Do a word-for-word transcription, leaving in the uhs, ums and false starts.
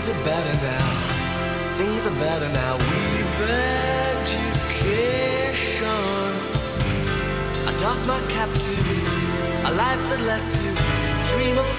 are better now. Things are better now. We've education. I doff my cap to a life that lets you dream of